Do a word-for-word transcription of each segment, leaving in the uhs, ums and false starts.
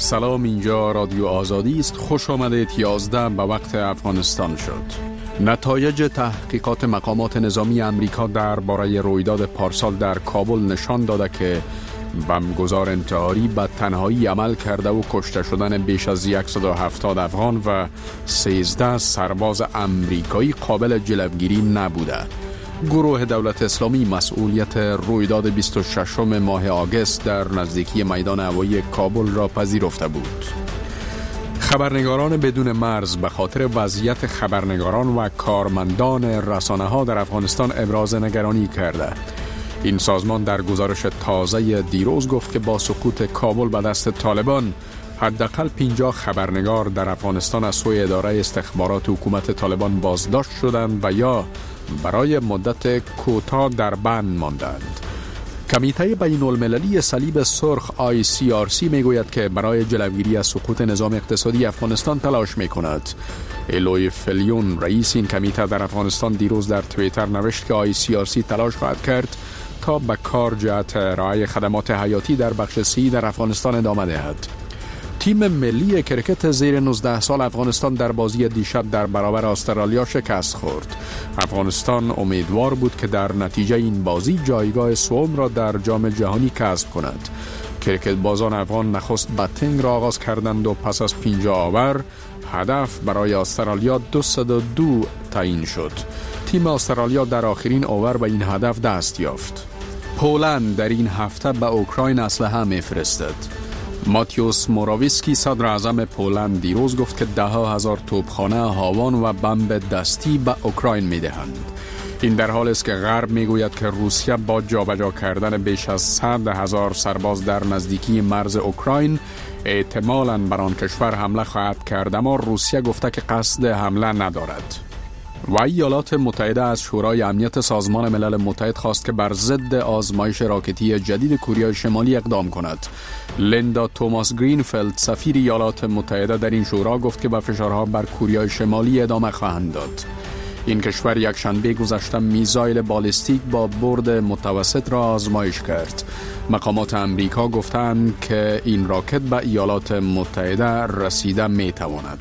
سلام، اینجا رادیو آزادی است. خوش آمدید. یازده به وقت افغانستان شد. نتایج تحقیقات مقامات نظامی امریکا درباره رویداد پارسال در کابل نشان داده که بمبگذار انتحاری به تنهایی عمل کرده و کشته شدن بیش از صد و هفتاد افغان و سیزده سرباز امریکایی قابل جلوگیری نبوده. گروه دولت اسلامی مسئولیت رویداد بیست و ششم ماه آگوست در نزدیکی میدان هوایی کابل را پذیرفته بود. خبرنگاران بدون مرز به خاطر وضعیت خبرنگاران و کارمندان رسانه‌ها در افغانستان ابراز نگرانی کرده. این سازمان در گزارش تازه دیروز گفت که با سقوط کابل به دست طالبان حداقل پنجاه خبرنگار در افغانستان از سوی اداره استخبارات حکومت طالبان بازداشت شدند و یا برای مدت کوتاه در بند ماندند. کمیته بین المللی صلیب سرخ آی سی آر سی می گوید که برای جلوگیری از سقوط نظام اقتصادی افغانستان تلاش می کند. الوی فلیون رئیس این کمیته در افغانستان دیروز در توییتر نوشت که آی سی آر سی تلاش خواهد کرد تا به کار جهت ارائه خدمات حیاتی در بخش سی در افغانستان ادامه دهد. تیم ملی کرکت زیر نوزده سال افغانستان در بازی دیشب در برابر استرالیا شکست خورد. افغانستان امیدوار بود که در نتیجه این بازی جایگاه سوم را در جام جهانی کسب کند. کرکت بازان افغان نخست باتینگ را آغاز کردند و پس از پنجاه آور هدف برای استرالیا دویست و دو تعیین شد. تیم استرالیا در آخرین اوور به این هدف دست یافت. پولند در این هفته به اوکراین اسلحه می‌فرستد. ماتیوس موراویسکی صدر اعظم پولند دیروز گفت که ده ها هزار توپخانه هاوان و بمب دستی به اوکراین می‌دهند. این در حالی است که غرب میگوید که روسیه با جابجا کردن بیش از صد هزار سرباز در نزدیکی مرز اوکراین احتمالاً بر آن کشور حمله خواهد کرد، اما روسیه گفته که قصد حمله ندارد. و ایالات متحده از شورای امنیت سازمان ملل متحد خواست که بر ضد آزمایش راکتی جدید کره شمالی اقدام کند. لیندا توماس گرینفیلد سفیر ایالات متحده در این شورا گفت که به فشارها بر کره شمالی ادامه خواهند داد. این کشور یک شنبه گذشته میزایل بالستیک با برد متوسط را آزمایش کرد. مقامات امریکا گفتند که این راکت به ایالات متحده رسیده می تواند.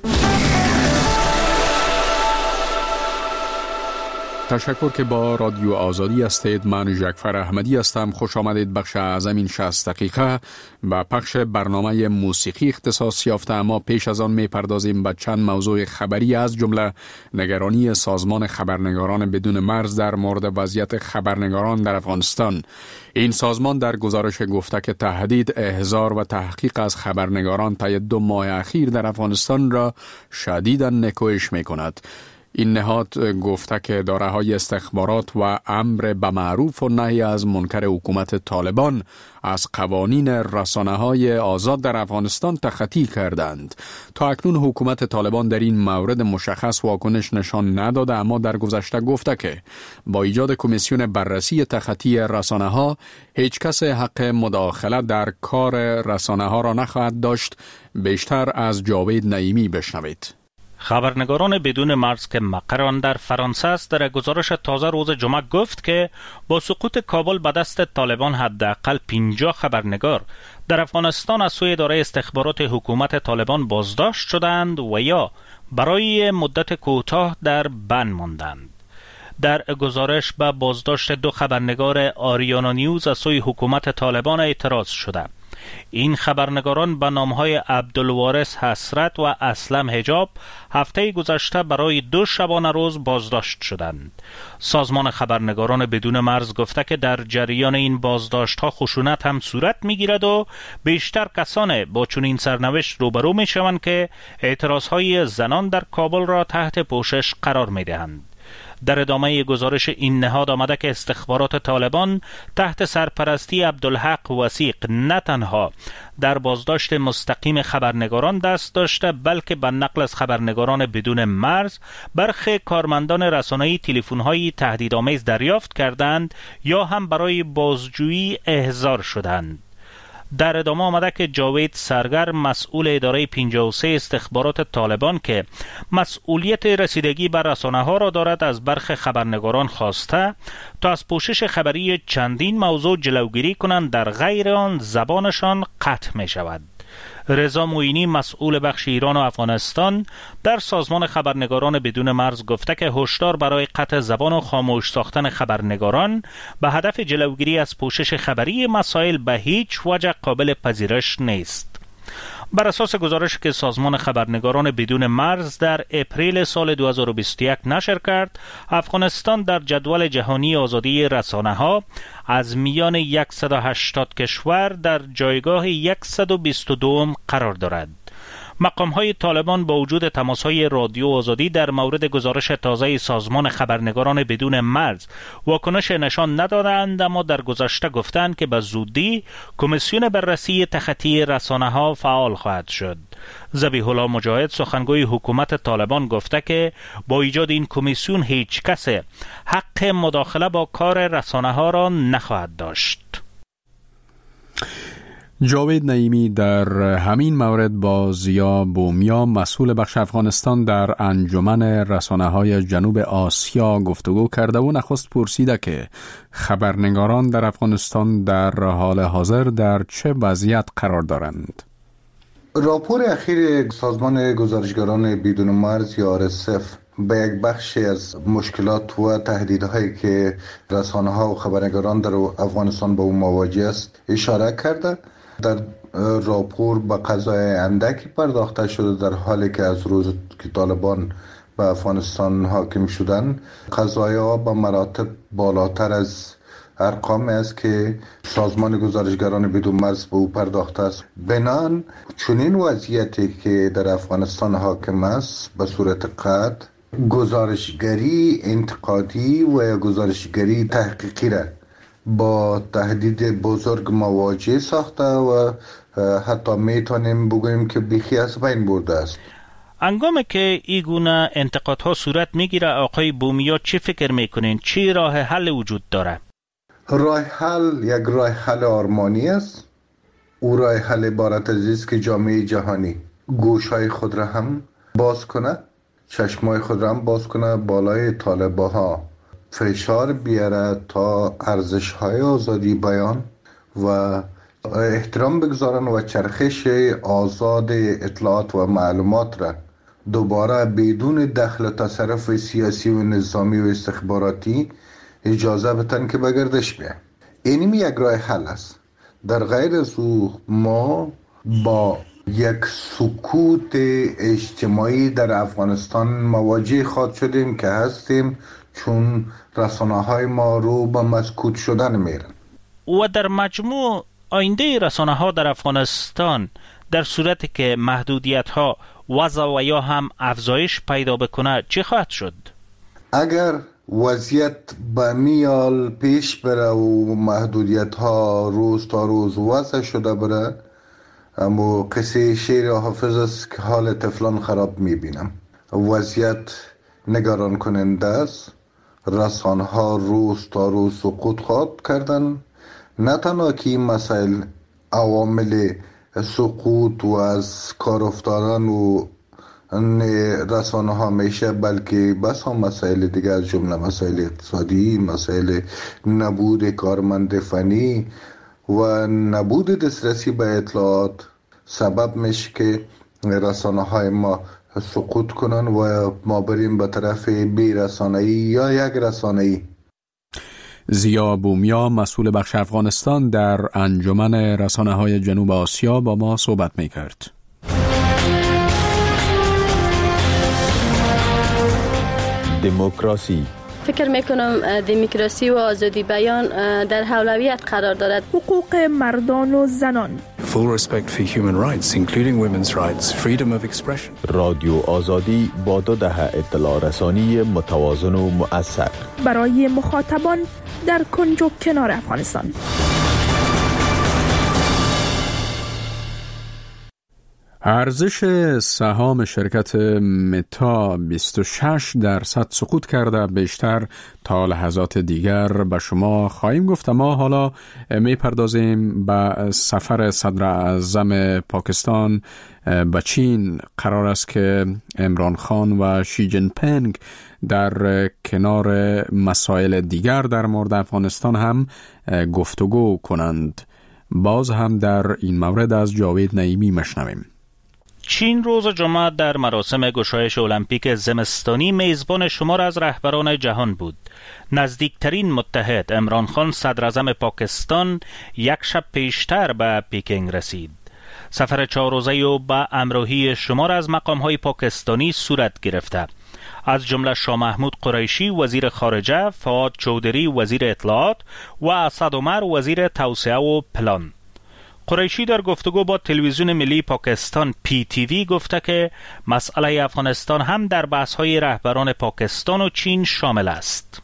تشکر که با رادیو آزادی هستید. من جعفر احمدی هستم. خوش آمدید. بخش اعظم این شصت دقیقه با پخش برنامه موسیقی اختصاص یافته، اما پیش از آن میپردازیم به چند موضوع خبری از جمله نگرانی سازمان خبرنگاران بدون مرز در مورد وضعیت خبرنگاران در افغانستان. این سازمان در گزارش گفته که تهدید، احضار و تحقیق از خبرنگاران طی دو ماه اخیر در افغانستان را شدیداً نکوهش میکند. این نهاد گفته که اداره‌های استخبارات و امر به معروف و نهی از منکر حکومت طالبان از قوانین رسانه‌های آزاد در افغانستان تخطی کردند. تا اکنون حکومت طالبان در این مورد مشخص واکنش نشان نداده، اما در گذشته گفته که با ایجاد کمیسیون بررسی تخطی رسانه‌ها هیچ کس حق مداخله در کار رسانه‌ها را نخواهد داشت. بیشتر از جاوید نعیمی بشنوید. خبرنگاران بدون مرز که مقر آن در فرانسه است در گزارش تازه روز جمعه گفت که با سقوط کابل به دست طالبان حداقل پنجاه خبرنگار در افغانستان از سوی اداره استخبارات حکومت طالبان بازداشت شدند و یا برای مدت کوتاه در بند ماندند. در گزارش به بازداشت دو خبرنگار آریانا نیوز از سوی حکومت طالبان اعتراض شده. این خبرنگاران به نامهای عبدالوارث حسرت و اسلم حجاب هفته گذشته برای دو شبانه روز بازداشت شدند. سازمان خبرنگاران بدون مرز گفته که در جریان این بازداشت ها خشونت هم صورت می گیرد و بیشتر کسان با چنین سرنوشت روبرو می شوند که اعتراض های زنان در کابل را تحت پوشش قرار می دهند. در ادامه گزارش این نهاد آمده که استخبارات طالبان تحت سرپرستی عبدالحق وثیق نه تنها در بازداشت مستقیم خبرنگاران دست داشته، بلکه به نقل از خبرنگاران بدون مرز برخی کارمندان رسانه‌ای تلفن‌های تهدیدآمیز دریافت کردند یا هم برای بازجویی احضار شدند. در ادامه آمده که جاوید سرگر مسئول اداره پنجاه و سه استخبارات طالبان که مسئولیت رسیدگی بر رسانه‌ها را دارد از برخی خبرنگاران خواسته تا از پوشش خبری چندین موضوع جلوگیری کنند، در غیر آن زبانشان قطع می شود. رضا معینی مسئول بخش ایران و افغانستان در سازمان خبرنگاران بدون مرز گفته که هشدار برای قطع زبان و خاموش ساختن خبرنگاران به هدف جلوگیری از پوشش خبری مسائل به هیچ وجه قابل پذیرش نیست. بر اساس گزارشی که سازمان خبرنگاران بدون مرز در اپریل سال دو هزار و بیست و یک نشر کرد، افغانستان در جدول جهانی آزادی رسانه‌ها از میان صد و هشتاد کشور در جایگاه صد و بیست و دو قرار دارد. مقام‌های طالبان با وجود تماس‌های رادیو آزادی در مورد گزارش تازه سازمان خبرنگاران بدون مرز واکنش نشان ندادند، اما در گذشته گفتند که به زودی کمیسیون بررسی تخطی رسانه‌ها فعال خواهد شد. ذبیح الله مجاهد سخنگوی حکومت طالبان گفته که با ایجاد این کمیسیون هیچ کس حق مداخله با کار رسانه‌ها را نخواهد داشت. جاوید نعیمی در همین مورد با زیا بومیا مسئول بخش افغانستان در انجمن رسانه‌های جنوب آسیا گفتگو کرده و نخست پرسیده که خبرنگاران در افغانستان در حال حاضر در چه وضعیت قرار دارند. راپور اخیر سازمان گزارشگران بدون مرز یا آر اس اف به یک بخشی از مشکلات و تهدیدهایی که رسانه‌ها و خبرنگاران در افغانستان با اون مواجه است اشاره کرده. در راپور به قضای اندکی پرداخته شده، در حالی که از روز که طالبان به افغانستان حاکم شدن قضایاها به مراتب بالاتر از ارقامی است که سازمان گزارشگران بدون مرز به او پرداخته است. بنان چنین وضعیتی که در افغانستان حاکم است به صورت قطع گزارشگری انتقادی و گزارشگری تحقیقی را با تهدید بزرگ مواجه ساخته و حتی میتونیم بگوییم که بیخی از بین برده است. انگامی که این گونه انتقادها صورت میگیره، آقای بومیا چی فکر میکنین؟ چی راه حل وجود داره؟ راه حل یک راه حل آرمانی است. او راه حل عبارت از است که جامعه جهانی گوشهای خود را هم باز کنه، چشمای خود را هم باز کنه، بالای طالباها فشار بیاره تا ارزش‌های آزادی بیان و احترام بگذارن و چرخش آزاد اطلاعات و معلومات را دوباره بدون دخل و تصرف سیاسی و نظامی و استخباراتی اجازه بدن که به گردش بیاین. اینمی یک راه حل است. در غیر از او ما با یک سکوت اجتماعی در افغانستان مواجه خواهد شدیم که هستیم، چون رسانه‌های ما رو به مسکوت شدن میرن. و در مجموع آینده رسانه‌ها در افغانستان در صورتی که محدودیت‌ها وضع و یا هم افزایش پیدا بکنه چی خواهد شد؟ اگر وضعیت به میال پیش بره و محدودیت‌ها روز تا روز وضع شده بره، اما قصه شعر حافظ است که حال طفلان خراب میبینم. وضعیت نگران کننده است. رسانه‌ها روز تا روز سقوط خواهد کردن. نه تنها که این مسائل عوامل سقوط و از کار افتادن و رسانه‌ها میشه، بلکه بس هم مسائل دیگه از جمله مسائل اقتصادی، مسائل نبود کارمند فنی و نبود دسترسی به اطلاعات سبب میشه که رسانه‌های ما سقوط کنن و ما بریم به طرف بی رسانه‌ای یا یک رسانه‌ای. زیا بومیا مسئول بخش افغانستان در انجمن رسانه‌های جنوب آسیا با ما صحبت می‌کرد. دموکراسی. فکر میکنم دموکراسی و آزادی بیان در اولویت قرار دارد. حقوق مردان و زنان. Full respect for human rights, including women's rights, freedom of expression. رادیو آزادی با دو دهه اطلاع رسانی متوازن و مؤثر برای مخاطبان در کنج و کنار افغانستان. ارزش سهام شرکت متا بیست و شش درصد سقوط کرده. بیشتر تا لحظات دیگر به شما خواهیم گفت. ما حالا می پردازیم به سفر صدر اعظم پاکستان به چین. قرار است که عمران خان و شی جین پینگ در کنار مسائل دیگر در مورد افغانستان هم گفتگو کنند. باز هم در این مورد از جاوید نعیمی مشنویم. چین روز جمعه در مراسم گشایش المپیک زمستانی میزبان شمار از رهبران جهان بود. نزدیکترین متحد عمران خان صدراعظم پاکستان یک شب پیشتر به پیکینگ رسید. سفر چهار روزه او با همراهی شمار از مقام‌های پاکستانی صورت گرفته، از جمله شاه محمود قریشی وزیر خارجه، فواد چودری وزیر اطلاعات و اسد عمر وزیر توسعه و پلان. قریشی در گفتگو با تلویزیون ملی پاکستان پی تی وی گفته که مسئله افغانستان هم در بحث‌های رهبران پاکستان و چین شامل است.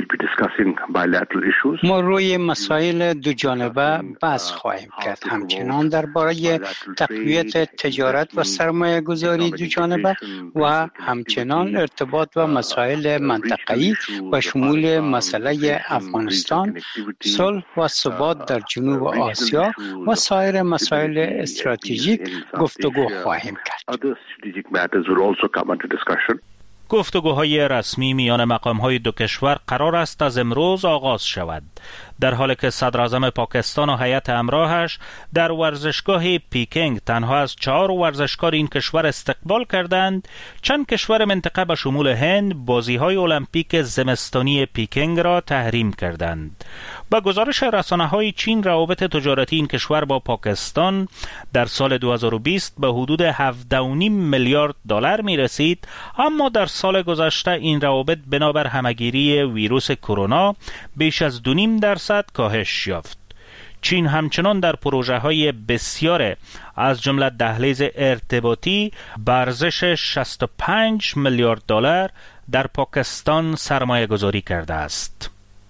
ما روی مسائل دو جانبه بحث خواهیم کرد، همچنان درباره تقویت تجارت و سرمایه گذاری دو جانبه و همچنان ارتباط و مسائل منطقه‌ای و شمول مسئله افغانستان، صلح و ثبات در جنوب آسیا و سایر مسائل استراتژیک گفتگو خواهیم کرد. گفتگوهای رسمی میان مقام‌های دو کشور قرار است از امروز آغاز شود، در حالی که صدراعظم پاکستان و هیئت همراهش در ورزشگاه پیکینگ تنها از چهار ورزشکار این کشور استقبال کردند. چند کشور منطقه به شمول هند بازی‌های المپیک زمستانی پیکینگ را تحریم کردند. با گزارش رسانه‌های چین، روابط تجارتی این کشور با پاکستان در سال دو هزار و بیست به حدود هفده و نیم میلیارد دلار می رسید، اما در سال گذشته این روابط بنابر همگیری ویروس کرونا بیش از دو و نیم درصد کاهش یافت. چین همچنان در پروژه های بسیار از جمله دهلیز ارتباطی به ارزش شصت و پنج میلیارد دلار در پاکستان سرمایه گذاری کرده است.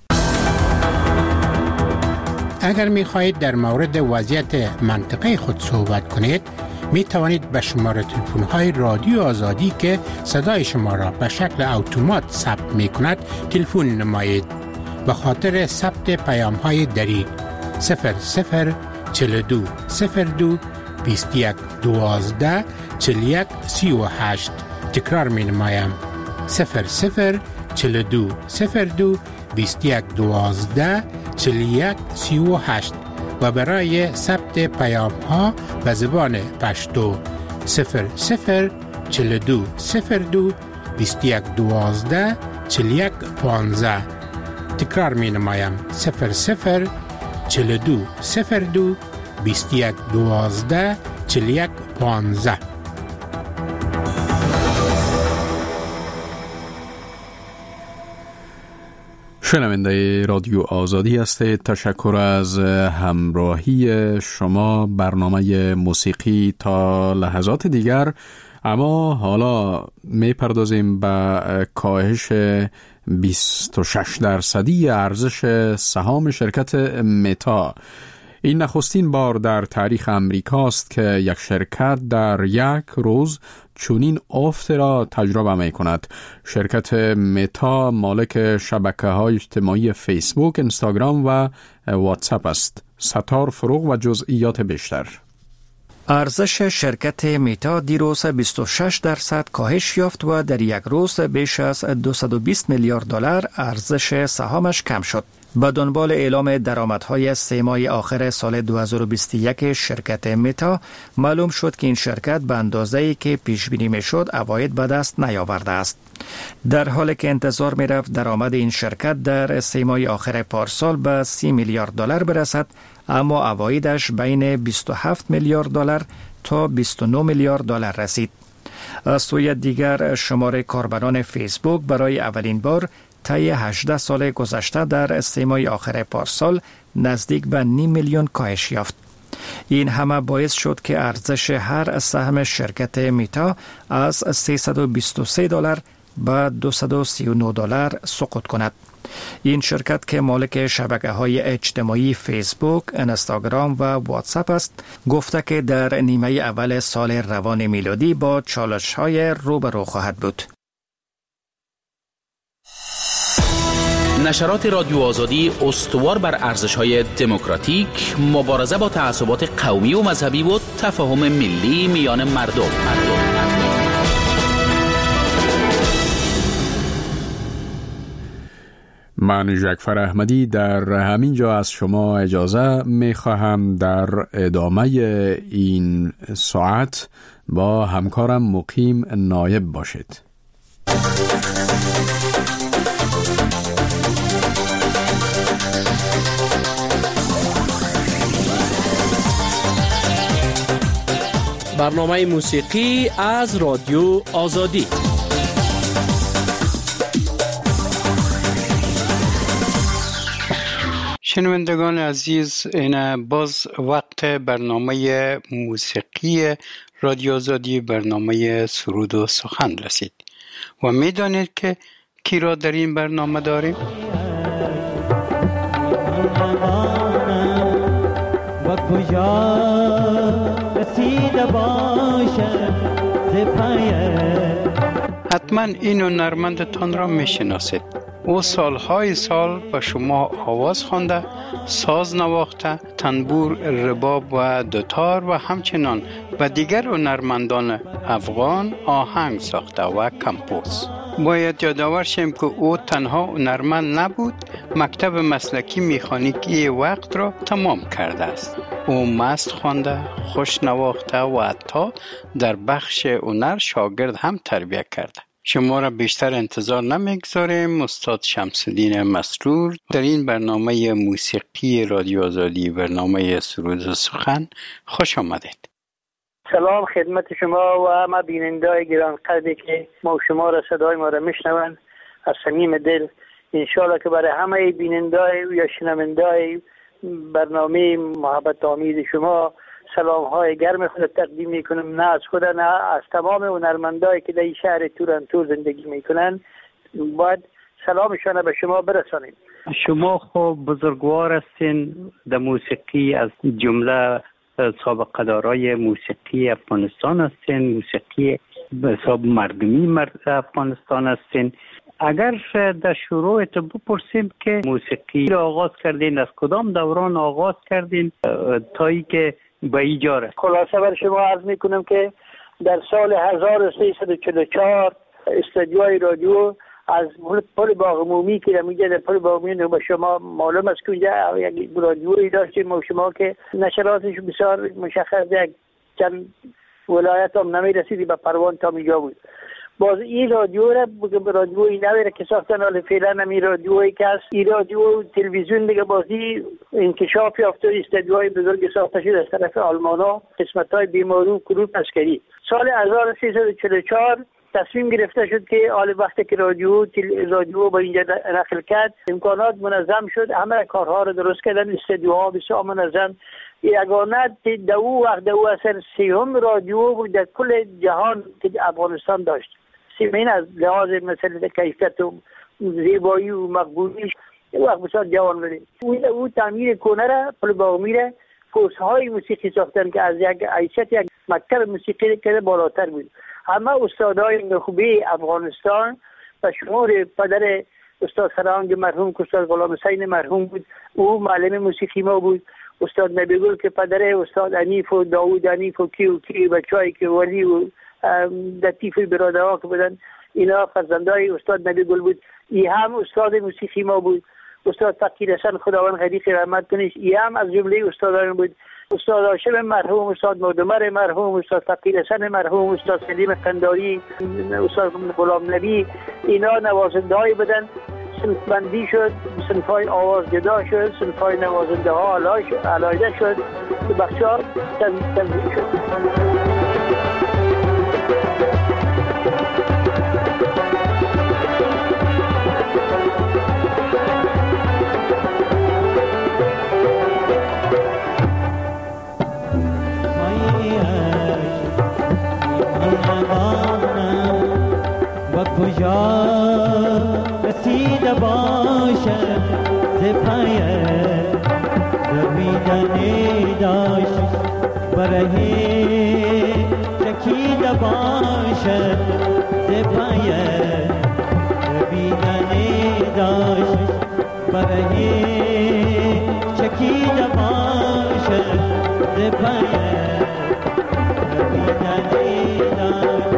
اگر می خواهید در مورد وضعیت منطقه خود صحبت کنید، می توانید به شماره تلفن های رادیو آزادی که صدای شما را به شکل اتومات ثبت می کند تلفن نمایید. به خاطر ثبت پیام های دری صفر صفر چهل و دو صفر دو بیست و یک دوازده چهل و یک سی و هشت. تکرار می نمایم صفر صفر چهل و دو صفر دو بیست و یک دوازده چهل و یک سی و هشت و برای ثبت پیام ها به زبان پشتو صفر صفر چهل و دو صفر دو بیست و یک دوازده چهل و یک پانزده. تکرار می نمایم صفر صفر چهل و دو صفر دو بیست و یک دوازده چهل و یک پانزده. شنونده رادیو آزادی هستید. تشکر از همراهی شما. برنامه موسیقی تا لحظات دیگر، اما حالا می پردازیم به کاهش بیست و شش درصدی ارزش سهام شرکت متا. این نخستین بار در تاریخ امریکاست که یک شرکت در یک روز چنین افتی را تجربه می کند. شرکت متا مالک شبکه‌های اجتماعی فیسبوک، اینستاگرام و واتساپ است. ستار فروغ و جزئیات بیشتر. ارزش شرکت متا دیروز بیست و شش درصد کاهش یافت و در یک روز بیش از دویست و بیست میلیارد دلار ارزش سهامش کم شد. به دنبال اعلام درآمدهای سه ماه آخر سال دو هزار و بیست و یک شرکت متا، معلوم شد که این شرکت به اندازه‌ای که پیش بینی میشد عواید به دست نیاورده است. در حالی که انتظار می رفت درآمد این شرکت در سه ماه آخر پارسال به سی میلیارد دلار برسد، اما عوایدش بین بیست و هفت میلیارد دلار تا بیست و نه میلیارد دلار رسید. از سوی دیگر، شمار کاربران فیسبوک برای اولین بار طی هجده سال گذشته در سه ماه آخر پارسال نزدیک به نیم میلیون کاهش یافت. این همه باعث شد که ارزش هر سهم شرکت متا از سیصد و بیست و سه دلار به دویست و سی و نه دلار سقوط کند. این شرکت که مالک شبکه‌های اجتماعی فیسبوک، اینستاگرام و واتساپ است، گفته که در نیمه اول سال روان میلادی با چالش‌های روبرو خواهد بود. نشرات رادیو آزادی استوار بر ارزش‌های دموکراتیک، مبارزه با تعصبات قومی و مذهبی و تفاهم ملی میان مردم. مردم. من جعفر احمدی در همین جا از شما اجازه می خواهم. در ادامه این ساعت با همکارم مقیم نایب باشید. برنامه موسیقی از رادیو آزادی. شنوندگان عزیز، این باز وقت برنامه موسیقی رادیو آزادی، برنامه سرود و سخن رسید و میدانید که کی را در این برنامه داریم؟ و کجا رسیده باشه حتما این هنرمندتان را میشناسید. او سالهای سال به شما آواز خوانده، ساز نواخته، تنبور، رباب و دوتار و همچنان و دیگر هنرمندان افغان آهنگ ساخته و کمپوز. باید یادآور شیم که او تنها هنرمند نبود، مکتب مسلکی مکانیکی وقت را تمام کرده است. او مست خوانده، خوش نواخته و حتی در بخش هنر شاگرد هم تربیت کرده. شما را بیشتر انتظار نمیگذاریم. استاد شمس‌الدین مسرور در این برنامه موسیقی رادیو آزادی، برنامه سرود و سخن، خوش آمدید. سلام خدمت شما و همه بینندگان گران قدری که ما و شما را صدای ما را میشنوند. از صمیم دل انشالله که برای همه بینندگان یا شنوندگان برنامه محبت آمیز شما سلام های گرم خود تقدیم میکنم، نه از خود نه از تمام هنرمندایی که در این شهر تورنتو زندگی میکنن. باید سلامشان به شما برسانیم. شما خوب بزرگوار هستین در موسیقی، از جمله سابقه دارای موسیقی افغانستان هستین، موسیقی به حساب مردمی مرد افغانستان هستین. اگر در شروعت بپرسیم که موسیقی را آغاز کردین، از کدام دوران آغاز کردین تا ای که به اینجا رسید؟ خلاصه بر شما عرض میکنم که در سال هزار و سیصد و چهل و چهار استودیوی رادیو از پل باغ عمومی که میگه در پل باغ عمومی به شما معلوم است که اونجا یک رادیویی داشتیم و شما که نشراتش بسیار مشخص یک چند ولایت هم نمی رسیدی به پروان تا میجا بود. باز این رادیو را رادیوی نوی را که ساختن، حالا فعلا نمی رادیوی که هست این رادیو تلویزیون دیگه بازی انکشاف یافته، استودیوهای بزرگ ساخته شد از طرف آلمانا، قسمت های بیماری و کروپ عسکری. سال هزار و سیصد و چهل و چهار تصمیم گرفته شد که حال وقتی که رادیو رادیو با اینجا نقل کرد، امکانات منظم شد، همه کارها رو درست کردن، استودیوها بسیار منظم. یگانه دو وقت دو اثر سیوم رادیو بود در کل جهان که افغانستان داشت. سیمین از لحاظ مثل کیفیت و زیبایی و مقبولیش وقت بسیار جوان بودیم. او, او تعمیر کنه را پل باغ میره کورس های موسیقی ساختن که از یک حیثیت یک مکتب موسیقی که بالاتر بود. همه استادای نخبه افغانستان و شمار پدر استاد فرهنگ مرحوم که استاد غلام حسین مرحوم بود، او معلم موسیقی ما بود. استاد نبیگل که پدر استاد انیف و داوود انیف و کی و کی بچه‌ای که ولی و لطیف برادرها که بودن، اینا فرزندای استاد نبیگل بود. ای هم استاد موسیقی ما بود. استاد فقیر حسن خداوند غریق رحمت کنه، ای هم از جمله استادان بود. استاد هاشم مرحوم، استاد مودمر مرحوم، استاد فقیر حسن مرحوم، استاد سلیم قنداری، استاد غلام نبی، اینا نوازنده های بودن. صنف بندی شد، صنف های آواز جدا شد، صنف های نوازنده ها علایده شد، بخش ها تنظیم شد. کجا رسیده باشد زپایه دویدنی داشت برهی چکیده باشد زپایه دویدنی داشت برهی چکیده باشد زپایه دویدنی داشت.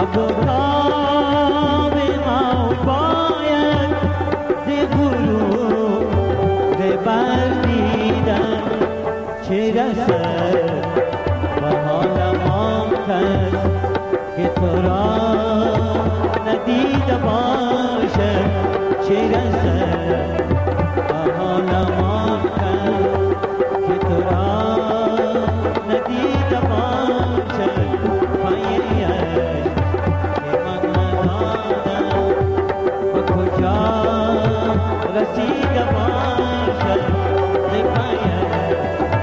تب و تاب ما باید ز غروب بردیدن چه رسد به حال ما کس که تو را ندیده باشد چه رسد به حال ما کس که تو را ندیده باشد پایه‌اش که من ندانم به کجا رسیده باشد ز پایه‌اش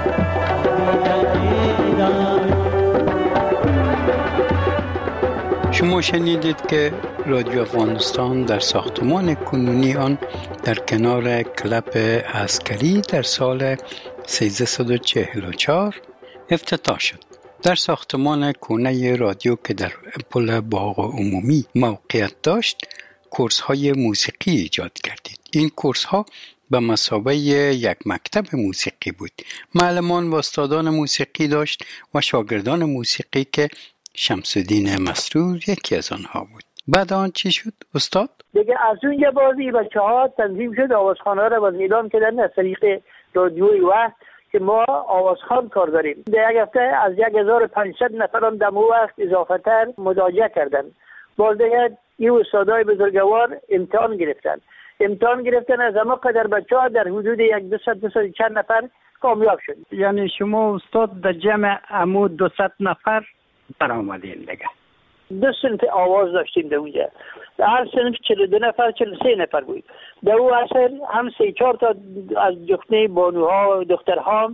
شما شنیدید که رادیو افغانستان در ساختمان کنونی آن در کنار کلب عسکری در سال سیزده چهل و چهار افتتاح شد. در ساختمان کونه رادیو که در پل باغ عمومی موقعیت داشت، کورس های موسیقی ایجاد کردید. این کورس ها به مثابه یک مکتب موسیقی بود. معلمان و استادان موسیقی داشت و شاگردان موسیقی که شمس‌الدین مسرور یکی از آنها بود. بعد آن چی شد استاد؟ دیگه از اونجا بازی بچه ها تنظیم شد، آوازخانه را باز اعلام کردن از طریق رادیوی وقت که ما آوازخوان کار داریم. در یک هفته از یک هزار و پانصد نفران در مو وقت اضافه تر مراجعه کردن. باز دیگه این استادای بزرگوار امتحان گرفتن. امتحان گرفتن از همه قدر بچه ها در حدود یک دویست دویست چند نفر کامیاب شد. یعنی شما استاد در جمع امو دویست نفر در آمدین دیگه. دو صنف آواز داشتیم در اونجا. هر صنف چهل و دو نفر چهل و سه نفر بود. در اون اصل هم سه چهار تا از دختر بانوها دخترها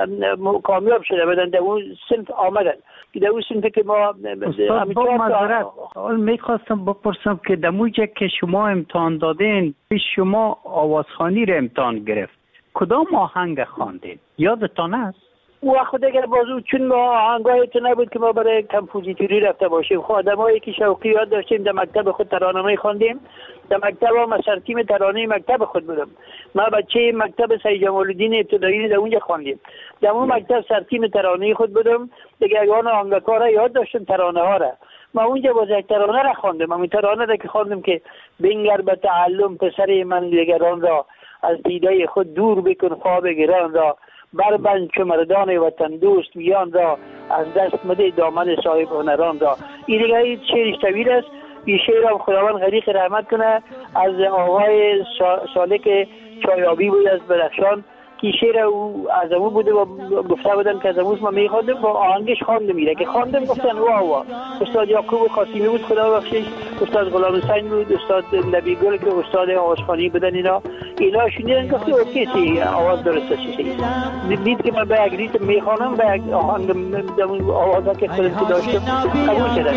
هم کامیاب شده بودن در اون صنف آمدن. در اون صنف که ما استاد با معذرت میخواستم بپرسم که در موجه که شما امتحان دادین شما آوازخوانی رو امتحان گرفت، کدام آهنگ خواندین؟ یادتان است؟ او وقت دیگر بازو چون ما آهنگای تو نبود که ما برای کمپوزیتوری رفته باشیم. خب آدمایی که شوقی یاد داشتیم در مکتب خود ترانه‌ای خواندیم. در مکتب ما مثلا تیم ترانه مکتب خود بودم. ما بچه مکتب سید جمال الدین ابتدایی در اونجا خواندیم. در اون مکتب سر تیم ترانه خود بودم. دیگه اگه آهنگکارا یاد داشتم ترانه ها را. ما اونجا باز یک ترانه را خواندم. همین ترانه را که خواندم که بنگر به تعلم پسر من دیگران را از دیده خود دور بکن خواب گران را بربند چو مردان وطن دوست میان را از دست مده دامن صاحب هنران را. این دیگه این شعرش طویل است. این شعر هم خداوند غریق رحمت کنه از آقای سالک چایابی بود از بدخشان که شعر او از او بوده و گفته بودن که از اموز ما میخواندم و آهنگش خوانده میره که خواندم گفتن واه واه. استاد یعقوب قاسمی بود خدا بخشش، استاد غلام حسین بود، استاد نبی گل که استاد آوازخوانی بودن. اینا اینا شنیدن گفت اوکی سی آواز درست است. دید که من به یک ریتم میخوانم به یک آهنگ دم آوازا که خودم داشتم قبول شدم.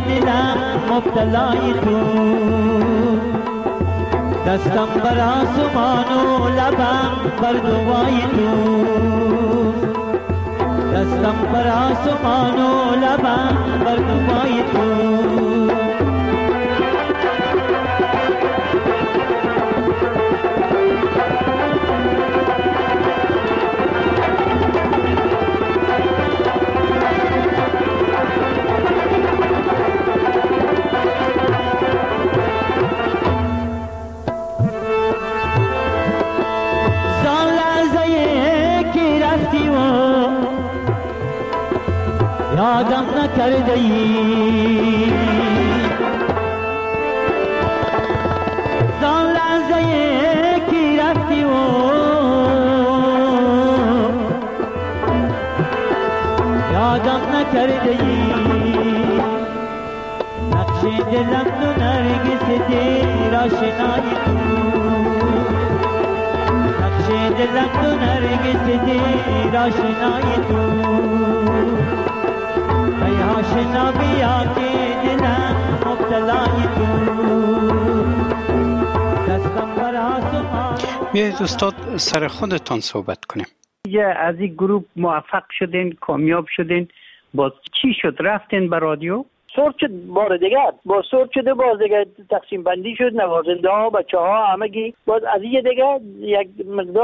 مبتلای تو دستم بر آسمان و لبم بر دوای تو، دستم بر آسمان و لبم بر دوای تو. یادم نکرده ای زان لحظه که رفتی و یادم نکرده ای نقش دلم تو نرگس دیر آشنای تو، نقش دلم تو نرگس دیر آشنای تو. آشنا بیا که دلم مبتلای تو دستم بر آسمان. بیایید استاد سر خودتان صحبت کنیم. یه از این گروه موفق شدین، کامیاب شدین، باز چی شد؟ رفتین به رادیو؟ سورت شد بار دیگر با سورت شده باز دیگه تقسیم بندی شد، نوازنده ها بچه ها همگی باز از این دیگه یک مقدار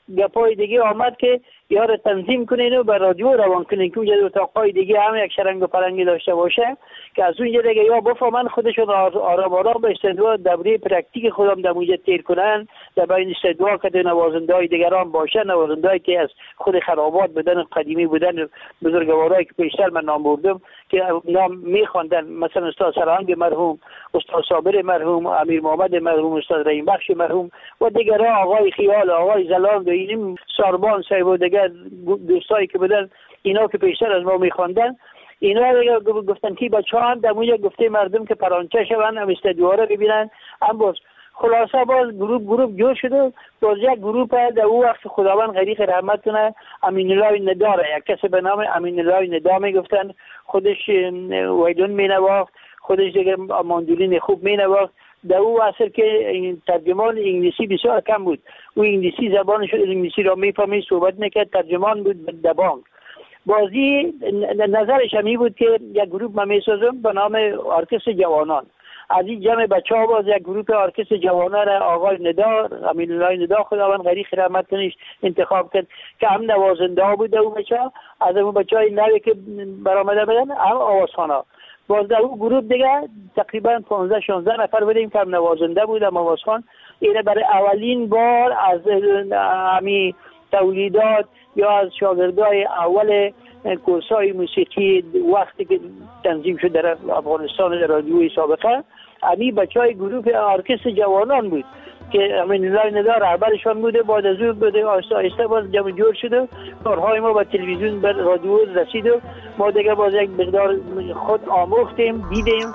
گپای دیگه آمد که یار تنظیم کنین و به رادیو روان کنین که اونجا اتاقای دیگه هم یک شرنگ و پرنگی داشته باشه که از اونجا دیگه یا بفهمن خودشون آرام آرام به استدوا دوره پرکتیک خودم در اونجا تیر کنن، در بین استدوا که نوازنده های دیگران باشه، نوازنده هایی که از خود خرابات بودن قدیمی بودن، بزرگوارایی که پیشتر من نام بردم که نام میخواندن، مثلا استاد سرهنگ مرحوم، استاد صابر مرحوم، امیر محمد مرحوم، استاد رحیم بخش مرحوم و دیگران، آقای خیال، آقای زلاند و این ساربان صاحب و دیگر دوستایی که بودن، اینا که پیشتر از ما میخواندن، اینا گفتن که بچه‌ها هم در اونجا گفته مردم که پرانچه شون، هم استدیوها رو ببینن، هم باز خلاصه باز گروپ گروپ جور شده. باز یک گروپ در اون وقت خداوند غریق رحمت کنه امین الله نداره، یک کسی به نام امین الله ندا میگفتن، خودش ویدون مینواخت، خودش دیگه ماندولین خوب مینواخت. در اون اصل که ترجمان انگلیسی بسیار کم بود، او انگلیسی زبانش انگلیسی را میفهمید، صحبت میکرد، ترجمان بود در بانک. بازی نظرش همی بود که یک گروپ من میسازم به نام ارکستر جوانان. از این جمع بچه ها باز یک گروپ ارکستر جوانان آقای ندا، امین الله ندا خداوند غریق رحمت کنه انتخاب کرد که هم نوازنده ها بود. اون بچه ها از اون بچه های نوی که برآمده بودن هم آوازخوان ها. باز در اون گروپ دیگه تقریبا پانزده شانزده نفر بودیم که هم نوازنده بود هم آوازخوان. اینه برای اولین بار از همی تولیدات یا از شاگردای اول کورسای موسیقی وقتی که تنظیم شد در افغانستان در رادیوی سابقه، امی بچه های گروه ارکستر جوانان بود که امین الله ندا رهبرشان بوده. بعد از اون بوده آهسته آهسته باز جمع جور شده، کارهای ما به تلویزیون به رادیو رسید و ما دیگه باز یک مقدار خود آموختیم، دیدیم.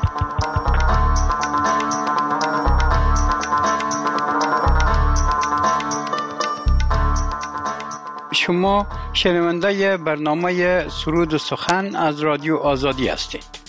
شما شنونده برنامه سرود و سخن از رادیو آزادی هستید.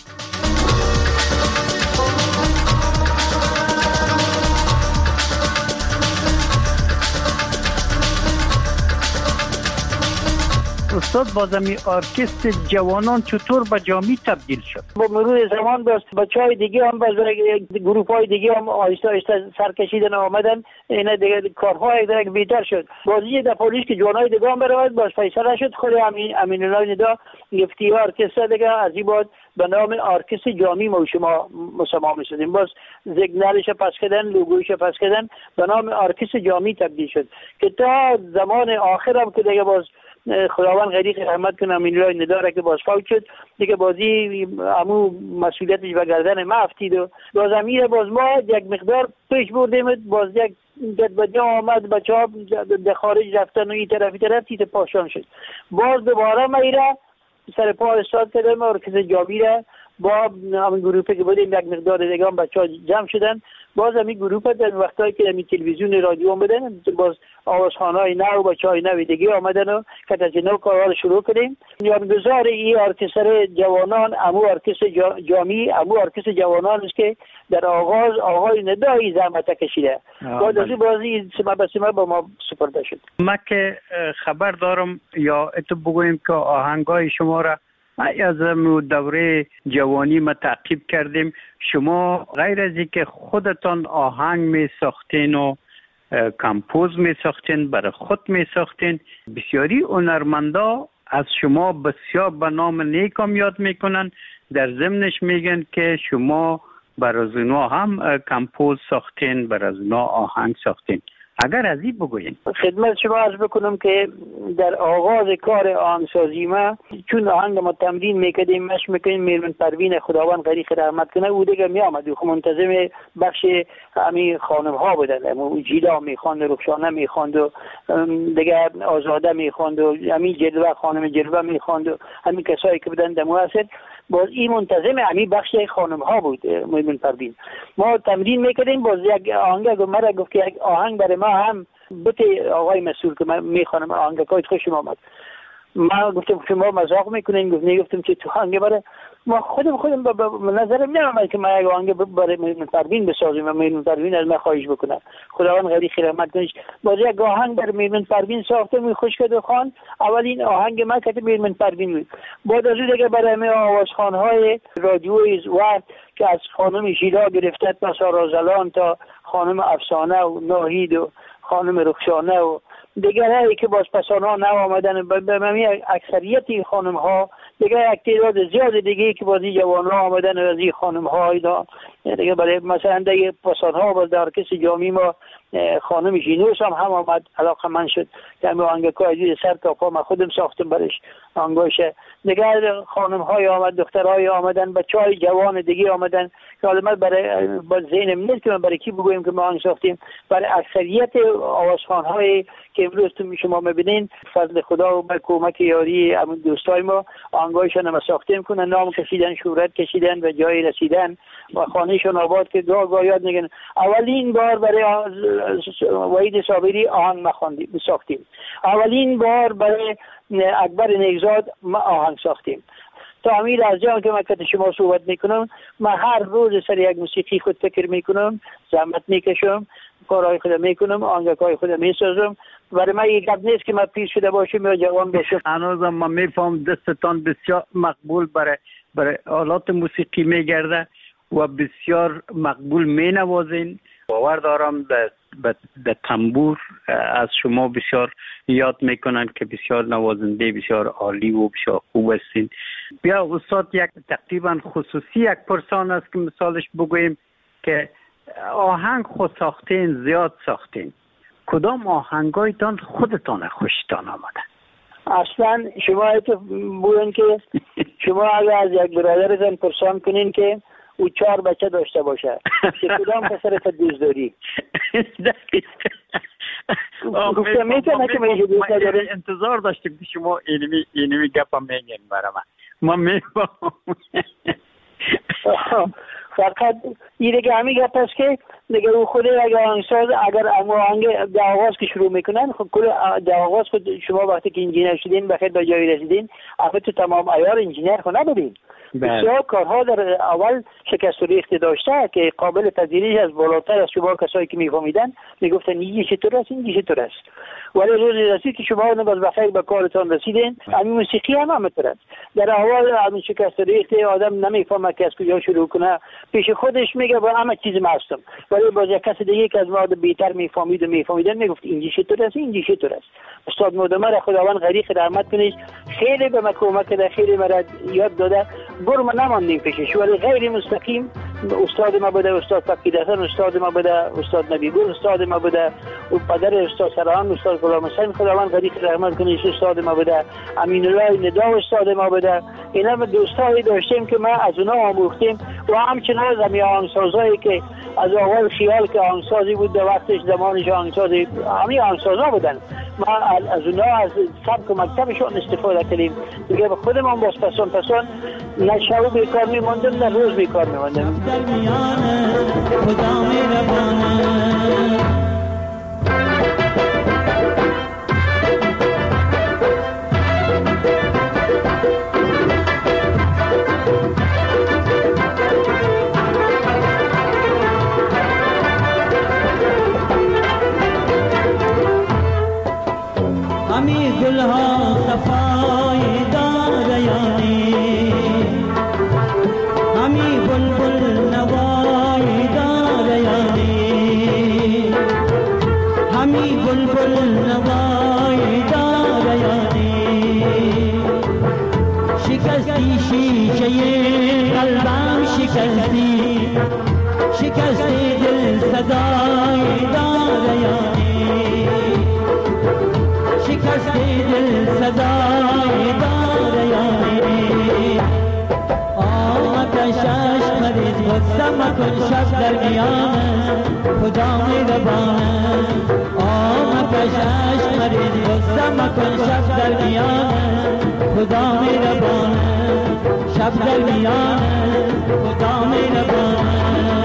استاد بازمی ارکستر جوانان چطور به جامی تبدیل شد؟ با مرور زمان باز بچهای دیگه هم باز گروپ های دیگه هم آهسته آهسته سرکشیدن آمدن، اینا دیگه کارهای دیگه بیشتر شد. بازی در پولیس که جوانای دیگه هم برآمد، باز فیصله شد خود امین امین الله ندا گفتی ارکستر دیگه از این بعد به نام ارکستر جامی ما شما مسما می‌شدیم. باز سیگنالش پس کردن، لوگوش پس کردن، به نام ارکستر جامی تبدیل شد که تا زمان آخر هم که دیگه باز خداوند غریق رحمت کنه امین الله نداره که باز فوت شد دیگه، بازی امو مسئولیتش به گردن ما افتید و باز امیر باز ما یک مقدار پیش بردیم. باز یک گدبدی آمد، بچه ها در خارج رفتن و این طرفی طرف تیت پاشان شد. باز دوباره ما ایره سر پا استاد کردم ارکستر جامی را با همین گروپی که بودیم یک مقدار دیگه هم بچه ها جمع شدن. باز همین گروپ در وقتایی که همین تلویزیون رادیو آمدن، باز آوازخوان‌های نو و بچه‌های نو دیگه آمدن و که از نو کارها رو شروع کردیم. بنیانگذار این ارکستر جوانان امو ارکستر جا جامی امو ارکستر جوانان است که در آغاز آقای ندایی زحمت کشیده. بعد از این بازی سما به سما با ما سپرده شد. ما که خبر دارم یا اتو بگویم که آهنگای شما را از دوره جوانی ما تعقیب کردیم. شما غیر از اینکه خودتان آهنگ می ساختین و کمپوز می ساختین، برای خود می ساختین، بسیاری هنرمندا از شما بسیار به نام نیکم یاد میکنن، در ضمنش میگن که شما برای اونا هم کمپوز ساختین، برای اونا آهنگ ساختین. اگر از این بگوین. خدمت شما عرض بکنم که در آغاز کار آهنگسازی ما چون آهنگ ما تمرین میکردیم، مشق میکنیم، میرمن پروین خداوند غریق رحمت کنه او دیگه میامد و منتظم بخش همین خانم ها بودن، همین جیلا میخواند، رخشانه میخواند و دیگه آزاده میخواند و همین جلوه خانم جلوه میخواند و همین کسایی که بودن در مؤثر. باز این منتظم همین بخش خانم ها بود میرمن پروین. ما تمرین میکردیم. باز یک آهنگ مرا گفت که یک آهنگ برای ما هم بته آقای مسئول که من میخوانم آهنگ که خوشم آمد. ما گفتم شما مذاق میکنین؟ گفت نگفتم که تو آهنگ برای ما خودم خودم به نظرم نمیاد که ما یک آهنگ برای میرمن پروین بسازیم و میرمن پروین از من خواهش بکنه. خداوند غریق رحمت کنه. باز یک آهنگ برای میرمن پروین ساختم و خوش کرد و خوان. اولین آهنگ ما که میرمن پروین بود. بعد از اون دیگه برای می آوازخوان‌های رادیوی وقت که از خانم ژیلا گرفته تا سارا زلان تا خانم افسانه و ناهید و خانم رخشانه و دیگرایی که باز پسان ها نو آمدن به ممی اکثریت خانم ها دیگه یک تعداد زیاد دیگه که بازی جوان ها آمدن از این خانم ها اینا دیگه برای مثلا دیگه پسان ها باز در کس جامعی ما خانم جینوس هم هم آمد علاقه من شد که همه آنگاه سر تا پا من خودم ساختم برش آنگاشه دیگه خانم های آمد دختر های آمدن بچه های جوان دیگه آمدن که حالا من برای با ذهنم نیست که من برای کی بگویم که ما آنگ ساختیم برای اکثریت آوازخوان های که امروز تو شما میبینین فضل خدا و با کمک یاری همون دوستای ما آنگاهشان هم ساختیم کنن نام کشیدن شهرت کشیدن و جای رسیدن و خانهشون آباد که گاه گاه یاد میگن اولین بار برای وحید صابری آهنگ مخواندیم ساختیم اولین بار برای اکبر نیکزاد ما آهنگ ساختیم تا امیر از جان که من که شما صحبت میکنم من هر روز سر یک موسیقی خود فکر میکنم زحمت میکشم کارهای خودم میکنم آهنگای خودم میسازم برای من یک گپ نیست که من پیر شده باشم یا جوان باشم هنوزم من میفهم دستتان بسیار مقبول برای برای آلات موسیقی میگرده و بسیار مقبول مینوازین باور دارم در در تنبور از شما بسیار یاد میکنن که بسیار نوازنده بسیار عالی و بسیار خوب هستین. بیا استاد یک تقریبا خصوصی یک پرسان است که مثالش بگوییم که آهنگ خود ساختین زیاد ساختین کدام آهنگایتان خودتان خوشتان آمده؟ اصلا شما تو بگوین که شما اگر از یک برادرتان پرسان کنین که او چهار بچه داشته باشه که کدام پسرت دوست داری؟ گفتم میتونه که من دوست دارم انتظار داشتم که شما اینمی اینمی گپا میگین برای من من میفهم فقط این دیگه همین گپ است که دیگه او خود اگر آهنگساز اگر آهنگ در آغاز که شروع میکنن خب کل در آغاز خود شما وقتی که انجینر شدین بخیر به جایی رسیدین اما تو تمام عیار انجینر خود نبودین بسیار کارها در اول شکست و ریخت داشته که قابل پذیریش از بالاتر از شما کسایی که میفهمیدن میگفتن این چطور است این چطور است ولی روزی رسید که شما باز بخیر به کارتان رسیدین همین موسیقی هم همینطور است در اول همین شکست و ریخت آدم نمیفهمه که از کجا شروع کنه پیش خودش میگه با همه چیز هستم ولی باز یک کس دیگه که از ما بیشتر میفهمید و میفهمیدن میگفت این چطور است این چطور است استاد مدمر خداوند غریق رحمت کنه خیلی به کمک کرده خیلی مرا یاد داده برو ما نماندیم پیشش ولی غیر مستقیم استاد ما بوده استاد فقید حسن استاد ما بوده استاد نبی گل استاد ما بوده و پدر استاد سران استاد غلام حسین خداوند غریق رحمت کنه استاد ما بوده امین الله ندا استاد ما بوده اینا ما دوستایی داشتیم که ما از اونها آموختیم و همچنان زمین آهنگسازایی که از اول خیال که آهنگسازی بود در وقتش زمانش آهنگسازی همین آهنگسازا بودن ما از اونها از سبک و مکتبشون استفاده کردیم دیگه به خودمون باز پسان پسان نه شب بیکار میماندم نه روز بیکار میماندم در میان خدا مهربانه همی گلها صفای داریانی همی بلبل نوای داریانی همی بلبل نوای داریانی شکستی شیشه قلبم شکستی شکستی دل صدای داریانی شکستی دل صدای داریانی آمد شش مریض غصه مکن شب در میان خدا مهربان آمد شش مریض غصه مکن شب در میان خدا مهربان شب در میان خدا مهربان.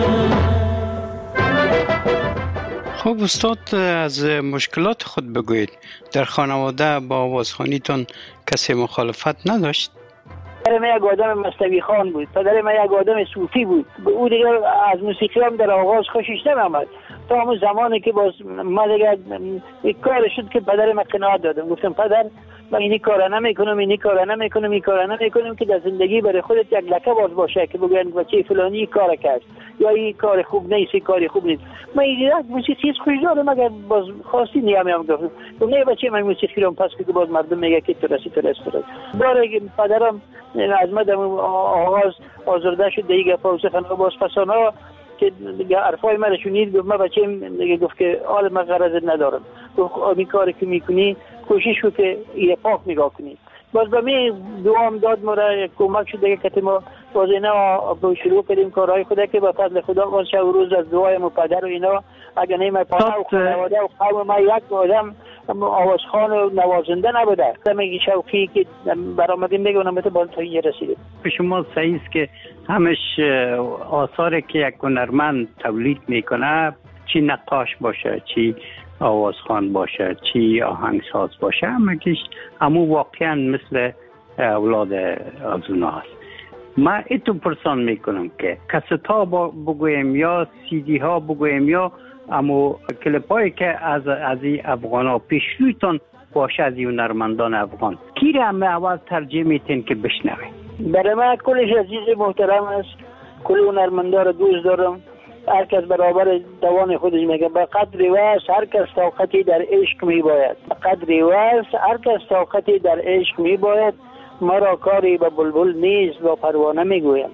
خب استاد از مشکلات خود بگویید در خانواده با آوازخوانیتون کسی مخالفت نداشت؟ پدر من یک آدم مصطفی خان بود پدر من یک آدم صوفی بود او دیگه از موسیقی هم در آغاز خوشش نمی‌آمد تا همون زمانی که باز ما دیگه یک کار شد که پدر من قناعت دادم گفتم پدر من اینی کار نمیکنم اینی کار نمیکنم این کار نمیکنم که در زندگی برای خودت یک لکه باز باشه که بگن بچه فلانی کار کرد یا این کار خوب نیست این کار خوب نیست. من یک موسیقی خوش دارم اگر باز خواستی نیام هم گفتم نه بچه من موسیقی رو پس که باز مردم میگه که تو رسی تو رسی تو رسی داره. پدرم از مدام آغاز آزرده شد دیگه پاوسه خانه باز پسانا که عرفای من شنید گفت من بچه دیگه گفت که حال من غرض ندارم. گفت این کاری که میکنی کوشش کن که یه پاک نگاه کنی. باز به می دوام داد ما را کمک شد دیگه که ما باز اینا با شروع کردیم کارهای خدا که با فضل خدا باز شب و روز از دعای ما پدر و اینا اگر نه ما پانا و خانواده و قوم ما یک آدم آوازخوان و نوازنده نبوده. دمیگی شوقی که برآمدیم میگونم بده باز تا اینجا رسیدیم. شما صحیح است که همش آثاری که یک هنرمند تولید میکنه چی نقاش باشه چی آوازخوان باشه چی آهنگساز باشه همگیش همو واقعا مثل اولاد از اونا هست. من ایتو پرسان میکنم که کست ها بگویم یا سی دی ها بگویم یا امو کلیپ هایی که از از افغان ها پیشرویتون باشه از هنرمندان افغان کی را همه اول ترجیح میتین که بشنوید؟ برای من کلش عزیز محترم است. کل هنرمندا رو دوست دارم. هر کس برابر توان خودش میگه به قدر واسه هر کس طاقتی در عشق میباید. به قدر واسه هر کس طاقتی در عشق میباید. ما را کاری به بلبل نیست با پروانه میگویم.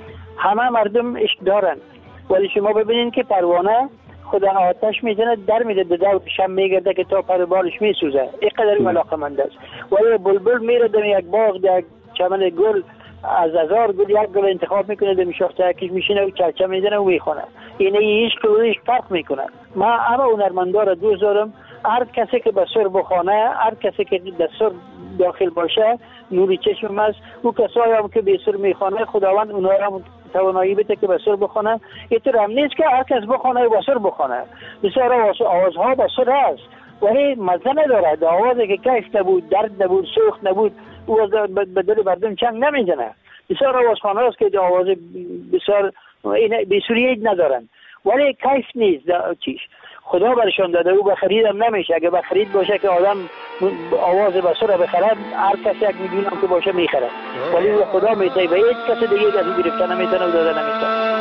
همه مردم عشق دارن ولی شما ببینین که پروانه خدا آتش میزنه در میده به دور شم میگرده که تا پر بالش میسوزه. این قدر علاقمند است. ولی بلبل میره در یک باغ در چمن گل از هزار گل یک گل انتخاب میکنه در میشاخته یکیش میشینه و چرچه میزنه و میخونه. اینه عشق و عشق فرق میکنه. ما همه هنرمندا را دوست دارم. هر کسی که به سر بخونه هر کسی که در سر داخل باشه نوری چشم است. او کسایی هم که به سر میخونه خداوند اونها را توانایی بده که به سر بخونه. اینطور هم نیست که هر کس بخونه و به سر بخونه. بسیار آوازها به سر هست ولی مزه نداره. در آوازی که کیف نبود درد نبود سوخت نبود او به دل مردم چنگ نمیزنه. بسیار آوازخانه هست که آواز بسیار بسوریه ندارن ولی کیف نیست. چیش خدا برشان داده او به خریدم نمیشه. اگه به خرید باشه که آدم آواز بسر بخرد هر کسی یک میلیون هم که باشه میخرد ولی خدا میتونه به هیچ کسی دیگه کسی گرفته نمیتونه و داده نمیتونه.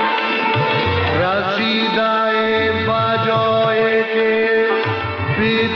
Be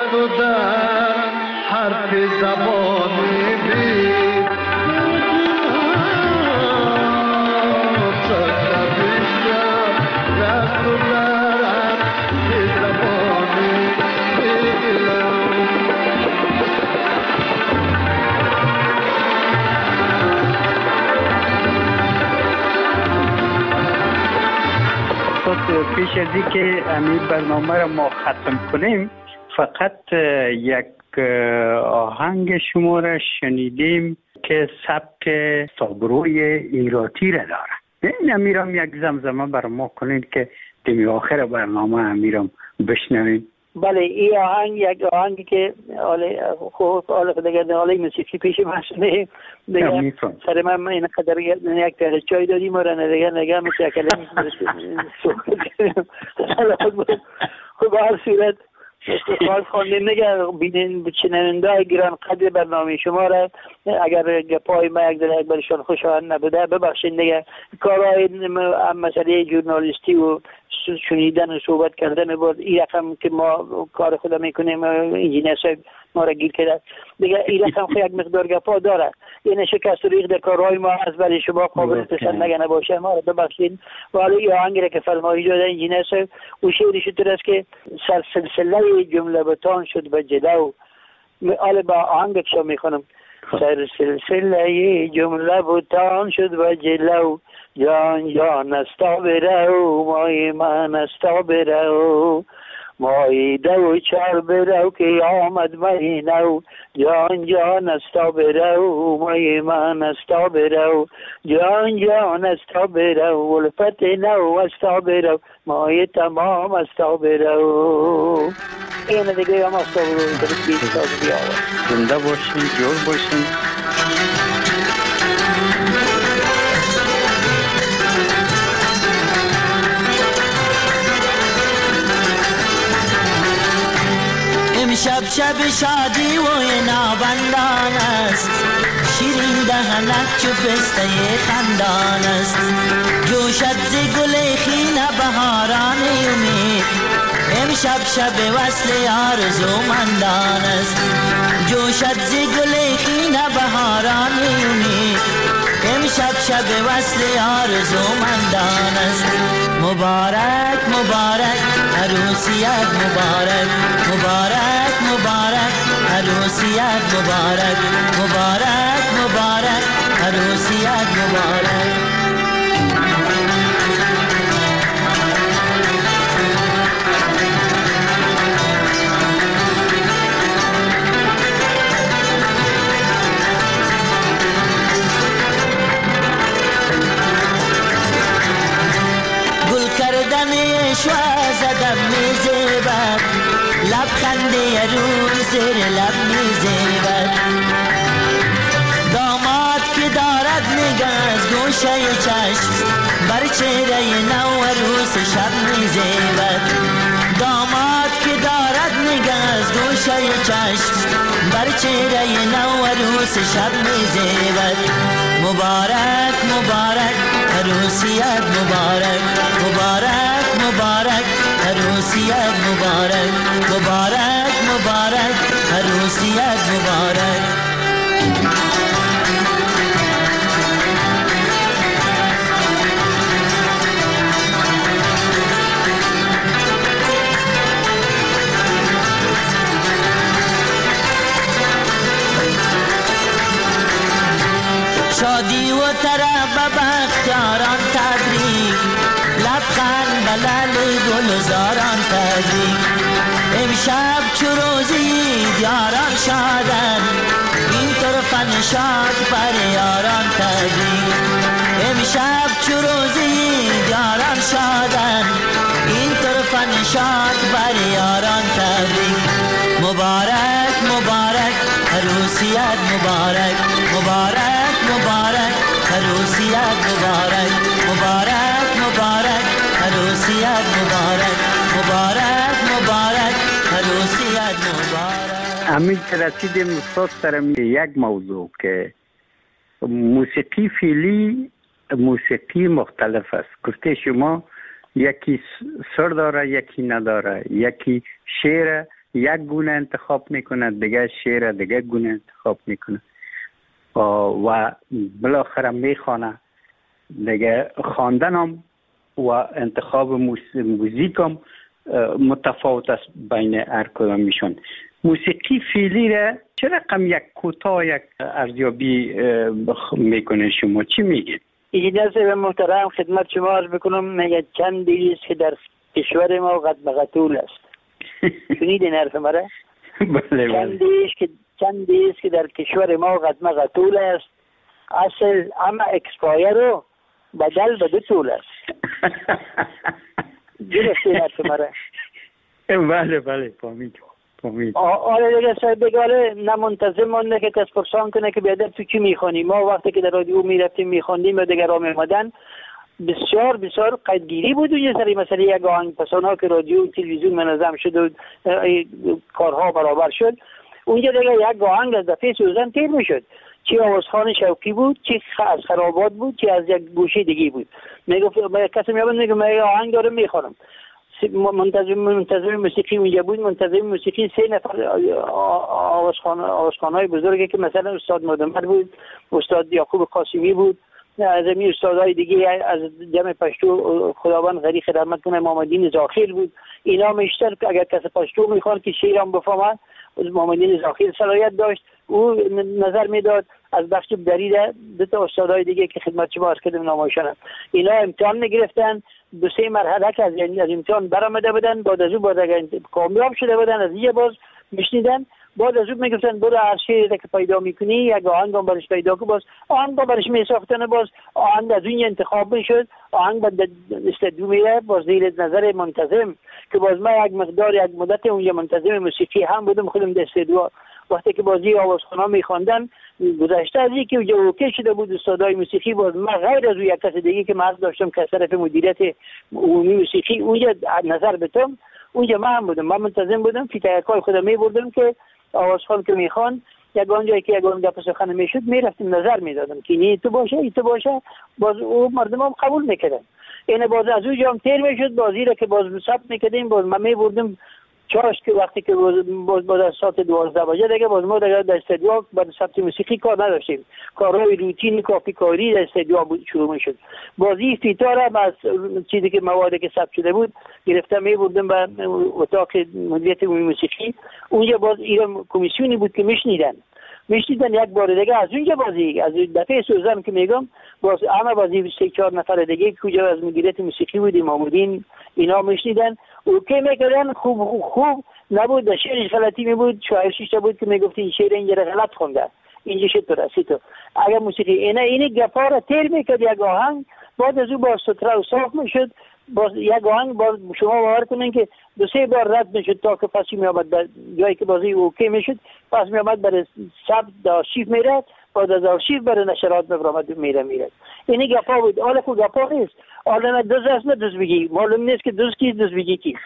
رفت و در حرف زبانی بید رفت و در حرف زبانی پیش از این که همین برنامه را ما ختم کنیم فقط یک آهنگ شما را شنیدیم که سبک سابروی ایراتی را داره. این امیرم یک زمزمه بر ما کنید که دمی آخر برنامه امیرم بشنویم. بله این آهنگ یک آهنگی که آله خوب آله دیگر آله موسیقی پیش ماشینه دیگه سر من این قدر یک تهش چای دادیم و رنه دیگر نگه میشه کلمی خب هر صورت خواهد خواندیم نگه بینین چننده های گران قدر برنامه شما را اگر گپای ما یک در یک برشان خوشحال نبوده ببخشید نگه کارهای مسئله جورنالیستی و شنیدن و صحبت کردن بود این رقم که ما کار خدا میکنیم انجینیر صاحب ما را گیر کرده دیگه این رقم خود یک مقدار گپا داره یعنی شکست و ریغ در کارهای ما از برای شما قابل پسند نگه نباشه ما را ببخشید و حالا این آهنگ را که فرمایی داده انجینیر صاحب او شعرش طور است که سلسله جمله بتان شد به جلو حالا با آهنگ اکشا میخونم سر سلسله جمله بتان شد به جلو جان جان استا برو مای من استا برو مای دو چار برو که آمد مهینو جان جان استا برو مای من استا برو جان جان استا برو ولفت نو استا برو مای تمام استا برو این دیگه هم استا برو زنده باشین جور باشین شب شب شادی و نابندان است شیرین دهنک چو پسته خندان است جوشد ز گل خیل بهاران امید امشب شب وصل آرزومندان است جوشد ز گل خیل بهاران امید امشب شب وصل آرزومندان است مبارک مبارک عروسیت مبارک مبارک مبارک عروسیت مبارک مبارک مبارک عروسیت مبارک زدم میزیبد لبخنده روی زیر لب میزیبد داماد که دارد نگه از گوشه چشم بر چهره نو عروس شب میزیبد داماد که دارد نگه از گوشه چشم بر چهره نو عروس شب میزیبد مبارک مبارک عروسیت مبارک مبارک مبارک عروسیت مبارک مبارک مبارک عروسیت مبارک شادی و طرب بختیاران تبریک لبخند بلل گلزاران تبریک امشب چو روزی دیاران شادن این طرفن شاد بر یاران تبریک امشب چو روزی دیاران شادن این طرفن شاد بر یاران تبریک مبارک مبارک عروسیت مبارک مبارک مبارک عروسیت مبارک مبارک مبارک عروسیت مبارک مبارک مبارک عروسیت مبارک. همین که رسیدیم استاد سرم یک موضوع که موسیقی فعلی موسیقی مختلف است. گفته شما یکی سر داره یکی نداره، یکی شعر یک گونه انتخاب میکنه، دیگه شعر دیگه گونه انتخاب میکنه و بالاخره میخوانه. دیگه خواندن هم و انتخاب موزیک هم متفاوت است بین هر کدام میشون. موسیقی فعلی را چه رقم یک کوتاه یک ارزیابی میکنه شما؟ چی میگید؟ اجازه به محترم خدمت شما عرض بکنم، میگه چندی است که در کشور ما قد مقتول است. شنیدین حرف مرا؟ بله بله. چندی است که در کشور ما قد مقتول است، اصل اما اکسپایر رو بدل به دو طول است. درسته حرف مرا؟ بله بله فهمید فهمید. آره دیگه صاحب بگاله نه منتظم مانده که کس پرسان کنه که بیادر تو چی میخوانی. ما وقتی که در رادیو میرفتیم میخوندیم و دیگر را میمدن بسیار بسیار قیدگیری بود و یه سری مسئله یک آهنگ پسانها که رادیو و تلویزیون منظم شد و کارها برابر شد، اونجا دیگه یک آهنگ از دفعه سوزن تیر میشد، چی آوازخان شوکی بود، چی از خرابات بود، چی از یک گوشه دیگه بود. میگفت کسی میابند میگه من آهنگ دارم میخوانم. منتظم منتظم موسیقی اونجا بود. منتظم موسیقی سه نفر آوازخان آوازخانای بزرگی که مثلا استاد مدمر بود، استاد یعقوب قاسمی بود، از این استادای دیگه از جمع پشتو خداوند غریق رحمت کنه محمدین زاخیل بود. اینا میشتر که اگر کسی پشتو میخوان که شیرم بفهمه محمدین زاخیل صلاحیت داشت، او نظر میداد. از بخش دریده دو تا استادای دیگه که خدمت شما عرض کردم نامایشانم، اینا امتحان میگرفتن، دو سه مرحله که از یعنی از امتحان برآمده بودن، بعد از اون بعد اگر کامیاب شده بودن از یه باز میشنیدن، بعد از اون میگفتن برو هر شعری که پیدا میکنی یک آهنگ هم برش پیدا کن، باز آهنگ برش میساختن، باز آهنگ از اون انتخاب میشد، آهنگ بعد استدیو میره باز زیر نظر منتظم که باز ما یک مقدار یک مدت اونجا منتظم موسیقی هم بودم خودم در استدیو. وقتی که بازی آوازخوان‌ها میخواندن گذشته از اینکه اونجا اوکی شده بود استادای موسیقی، باز من غیر از اون یک کس دیگه که من داشتم که از طرف مدیریت عمومی موسیقی اونجا نظر بتم، اونجا من هم بودم، من منتظم بودم فیتایکای خودم میبردم که آوازخوان که میخوان یگان جایی که یگان گپ سخن میشد میرفتیم نظر میدادم که این تو باشه این تو باشه، باز او مردم هم قبول میکردن. این باز از اونجا هم تیر میشد، بازی را که باز ثبت میکردیم، باز من میبردم چاش که وقتی که باز باز از ساعت دوازده بجه دیگه باز ما دیگه در استدیو بعد ثبت موسیقی کار نداشتیم، کارهای روتین کافی کاری در استدیو شروع میشد. بازی فیتار از چیزی که موادی که ثبت شده بود گرفتم میبردم به اتاق مدیریت عمومی موسیقی، اونجا باز ایران کمیسیونی بود که میشنیدن میشنیدن یک بار دیگه از اونجا بازی از دفعه سوزن که میگم باز همه بازی سه چهار نفر دیگه که کجا از مدیریت موسیقی بودیم محمودین اینا میشنیدن اوکی میکردن، خوب خوب خوب نبود، در شعرش غلطی می بود، شاعر شیشته بود که میگفت این شعر اینجا غلط خونده اینجا شد رسی تو. اگر موسیقی اینا اینی گپا را تیر میکرد یک آهنگ، بعد از او باز ستره و صاف میشد، باز یک آهنگ باز شما باور کنین که دو سه بار رد میشد تا که پسی می آمد در جایی که بازی اوکی میشد، پس می آمد برای ثبت در آرشیو میرد، بعد از آرشیو برای نشرات میبرامد میره میره. اینی گپا بود. حالا که گپا نیست، حالا نه دوز است نه دوز بگی، معلوم نیست که دوز کی دوز بگی کی.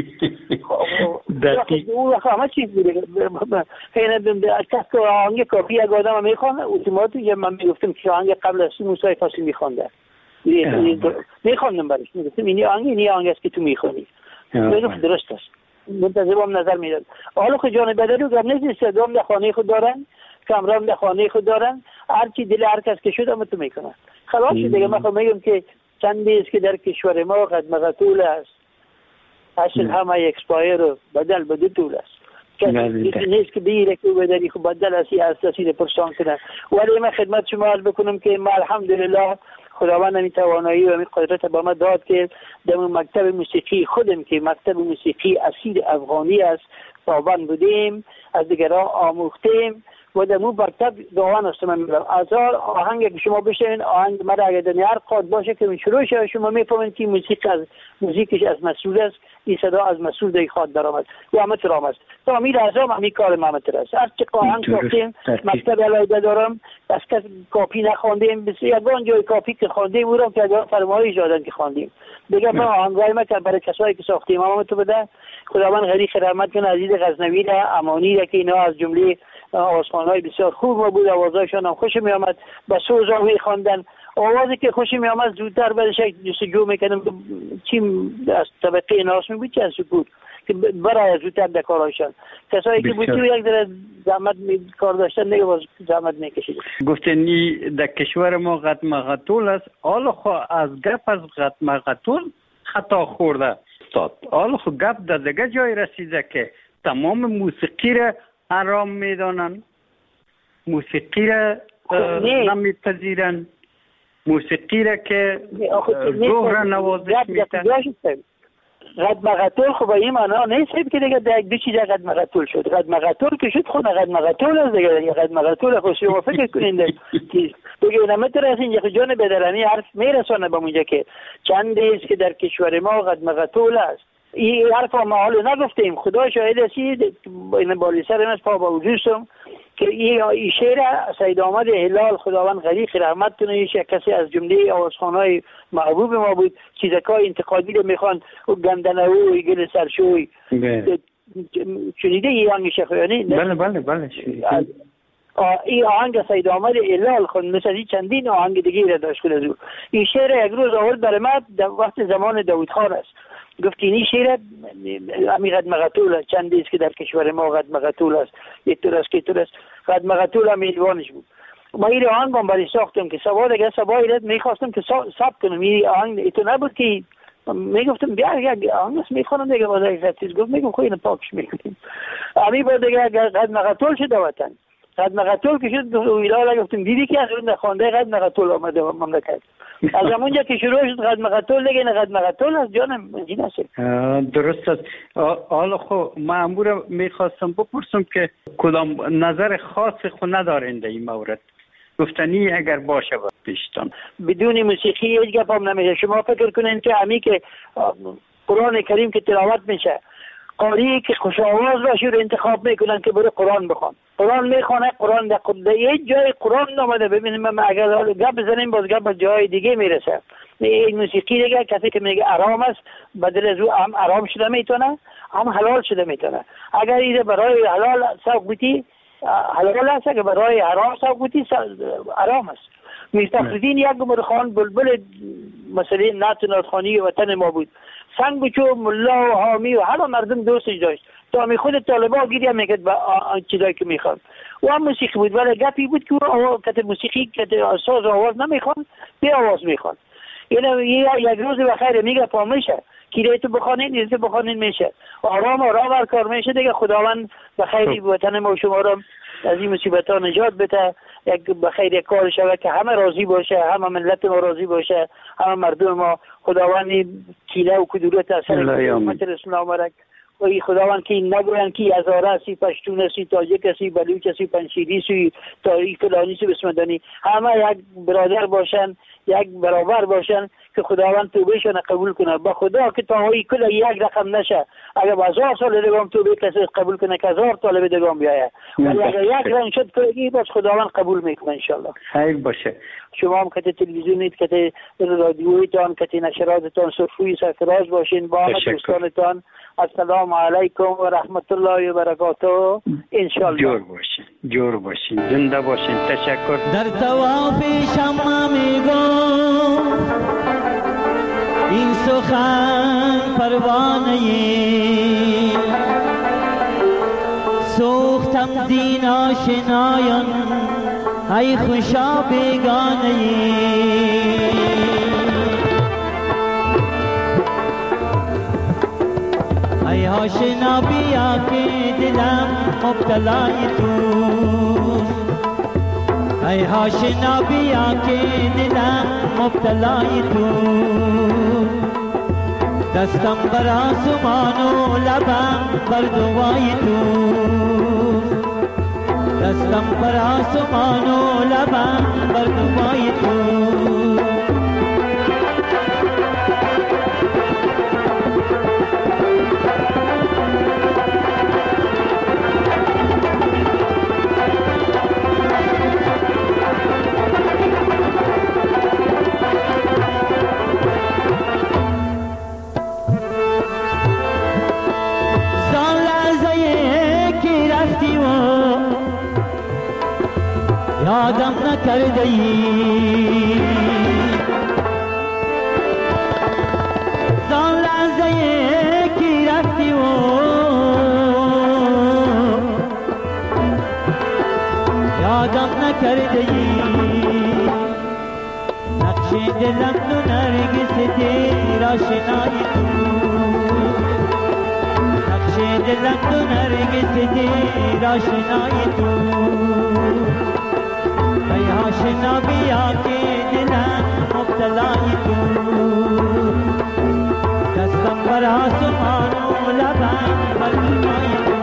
اون همه چیز بوده. خیلی کس که آهنگ کافی یک آدم میخوانه اتوماتیک یا من میگفتم که آهنگ قبل از موسیقی فاصل میخوانده میخواندم برش، میگفتم اینی آهنگ اینی آهنگ است که تو میخوانی، میگفت درست است، منتظرم نظر میداد. حالا که جان بدلو گر نیست استدام در خانه خود دارن، کامران در خانه خود دارن، هر چی دل هر کس که شد هم تو میکنن. خلاص شد دیگه. من میگم که چندی است که در کشور ما قد مقتول است، اصل همه اکسپایر و بدل به دو طول است. کسی نیست که بگیره که بدلی خب بدل اسی اساسی پرسان کنه. ولی من خدمت شما عرض بکنم که ما الحمدلله خداوند همین توانایی و همین قدرت با ما داد که در مکتب موسیقی خودم که مکتب موسیقی اصیل افغانی است پابند بودیم، از دیگران آموختیم و در مو مکتب دوان است. من میگم هزار آهنگ که شما بشنوین آهنگ مرا اگر در هر قاد باشه که شروع شه شما میفهمید که موسیقی از موزیکش از مسئول است، این صدا از مسئول در خواد درآمد و همه ترام است. تا امیر اعظم همین کار محمد است. هر چه آهنگ ساختیم مکتب علاوه دارم، از کس کاپی نخواندیم، بسیار یگان جای کاپی که خواندیم او را که اگر فرمایش دادن که خواندیم. دیگه ما آهنگای ما که برای کسایی که ساختیم ما تو بده خداوند غریق رحمت کنه عزیز غزنوی را امانی را که اینا از جمله آوازخوان‌های بسیار خوب بود، آوازهایشان هم خوش می آمد، با سوز هم می خواندن، آوازی که خوش می آمد زودتر برش جستجو میکردم چی از طبقه ناس می بود چه از بود که برای زودتر در کارایشان. کسایی که بودی یک ذره زحمت کار داشتن دیگه باز زحمت میکشید. گفتنی در کشور ما قدم قتول است، حالا خو از گپ از قدم قتول خطا خورده استاد. حالا خو گپ در دیگه جای رسیده که تمام موسیقی را حرام میدانن، موسیقی را نمیپذیرن، موسیقی را که روح را نوازش میتن. قدم قتول خب این معنا نیست که دیگه در دو چیز قدم قتول شد. قدم قتول که شد خود قدم قتول است دیگه. قدم قتول خود شما فکر کنین دیگه دیگه نمیتونه اینجا جان بدرانی حرف میرسونه به اونجا که چند است که در کشور ما قدم قتول است. این حرف ما حالا نگفتیم، خدا شاهد است. این بالی سر من پا با وجودم که این شعر سید احمد هلال خداوند غریق رحمت کنه، یک کسی از جمله آوازخوان‌های محبوب ما بود، چیزکای انتقادی رو میخوان و گندنه‌وی گل سرشوی شنیده این آهنگ شخیانی؟ بله بله بله این آهنگ سید احمد هلال خود مثل این چندین آهنگ دیگه را داشت کنه زور. این شعر یک روز آورد برای من در وقت زمان داوود خان است، گفت این شعر امی قدم قتول است، چندی است که در کشور ما قدم قتول است، یک طور است که طور است. قدم قتول هم میدوانش بود. ما این آهنگ هم برای ساختم که سوا دیگه سوا ایرد میخواستم که ثبت کنم. این آهنگ ایتو نبود که میگفتم بیا یک آهنگ است میخوانم دیگه باز یک چیز گفت میگم خو اینو پاکش میکنیم. امی با دیگه قدم قتول شد وطن. قدم قتول که شد ویرال گفتم دیدی که از اون خوانده قدم قتول آمده مملکت. از همونجا که شروع شد قدم قتول دیگه نه قدم قتول است جانم این است. درست است. حالا خو مأمور میخواستم بپرسم که کدام نظر خاص خو ندارین در این مورد؟ گفتنی اگر باشه پیشتان بدون موسیقی هیچ گپ هم نمیشه. شما فکر کنین که همی که قرآن کریم که تلاوت میشه قاری که خوش آواز باشه رو انتخاب میکنن که برو قرآن بخوان. قرآن میخونه، قرآن در یک جای قرآن نامده. ببینیم ما اگر گپ بزنیم باز گپ جای دیگه میرسه. این موسیقی دیگه کسی که میگه آرام است بدل از او هم آرام شده میتونه هم حلال شده میتونه. اگر ایده برای حلال سوق بودی حلال است، اگر برای حرام سوق بودی آرام است. میرفخرالدین یک گمر خان بلبل مثلا نعت ناتخوانی وطن ما بود. سنگ بچو ملا و حامی و همه مردم دوستش داشت تا می خود طالبا گیری میکرد با چیزایی که میخواد. و هم موسیقی بود ولی گپی بود که کت موسیقی کت ساز آواز نمیخوان بی آواز میخوان. یعنی یک روز بخیر میگه پا میشه کیره تو بخوانین نیزه بخوانین میشه آرام آرام هر کار میشه دیگه. خداوند بخیری وطن ما و شما را از این مصیبت ها نجات بده. یک بخیر یک کار شود که همه راضی باشه، همه ملت ما راضی باشه، همه مردم ما. خداوند کینه و کدورت اثر حکومت اسلام را وی خداوند که نگوین که هزاره هستی، پشتون هستی، تاجک هستی، بلوچ هستی، پنشیری هستی، تاریخ فلانی هستی، بسمدانی، همه یک برادر باشن، یک برابر باشن که خداوند توبهشان قبول کنه. با خدا که تاهایی کل یک رقم نشه. اگر با هزار سال دگام توبه کسی قبول کنه که هزار طالب دگام بیایه، ولی اگر یک رنگ شد که باز خداوند قبول میکنه انشالله. خیر باشه. شما هم که تلویزیونیت که رادیویتان که نشراتتان صرفوی سرفراز باشین با همه دوستانتان. السلام علیکم و رحمت الله و برکاته. انشالله جور باشین جور باشین زنده باشین. تشکر. در تواف شمع میگم این سخن پروانه سوختم دین آشنایان ای خوشا بیگانه ای آشنا بیا که دلم مبتلای توست ای آشنا بیا که دلم مبتلای توست دستم بر آسمان و لبم بر دوای توست دستم بر آسمان و لبم بر دوای توست یادم نکرده ای زان لحظه کی رفتی و یادم نکرده ای نقش دلم تو نرگس دیر آشنای تو نقش دلم تو نرگس دیر آشنای تو ای آشنا بیا که دلم مبتلای تو دستم بر آسمان و لبم بر دنیای تو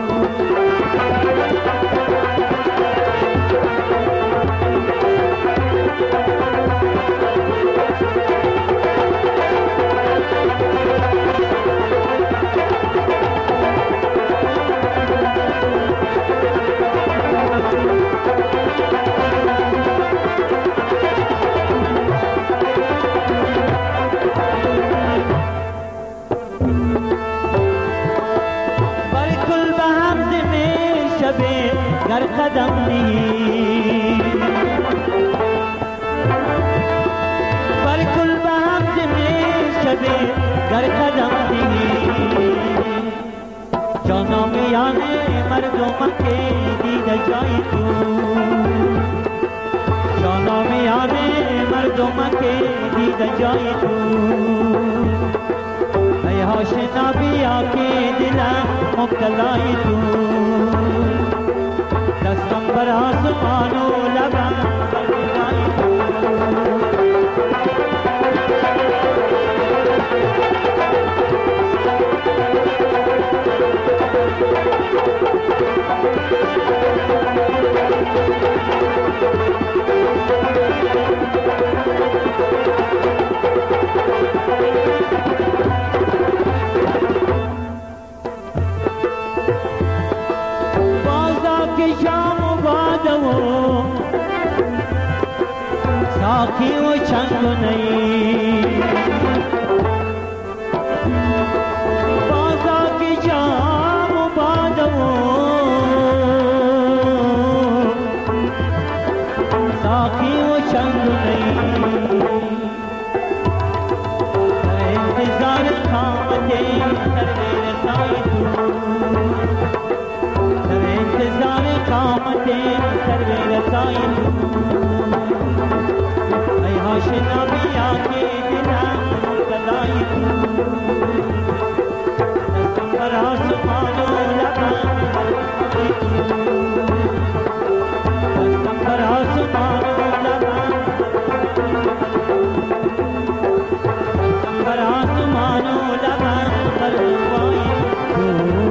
گر قدم نی بر کل به هم زمین شبه گر قدم نی جانا میانه مردم که دیده جای تو جانا میانه مردم که دیده جای تو ای آشنا بیا که دلم مبتلای تو دستم بر آسمان و لبم بر دنیای تو साखी वो चंग नहीं बाजा की जाम बादो साखी वो चंग नहीं इंतजार खामते करने साई तू इंतजार खामते करने साई तू आशना बिया के दिलम मुबतलाई तू दस्तम पर आसमान लबम बरसाई तू दस्तम पर आसमान लबम दस्तम पर आसमान लबम बरसाई तू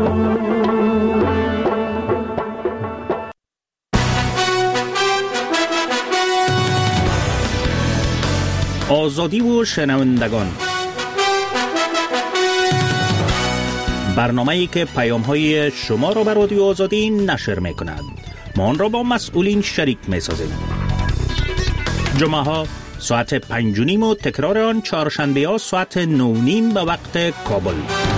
آزادی و شنوندگان، برنامه‌ای که پیام‌های شما را به رادیو آزادی نشر می‌کند. ما آن را با مسئولین شریک می‌سازیم. جمعه‌ها ساعت پنج و نیم و تکرار آن چهارشنبه‌ها ساعت نه و نیم به وقت کابل.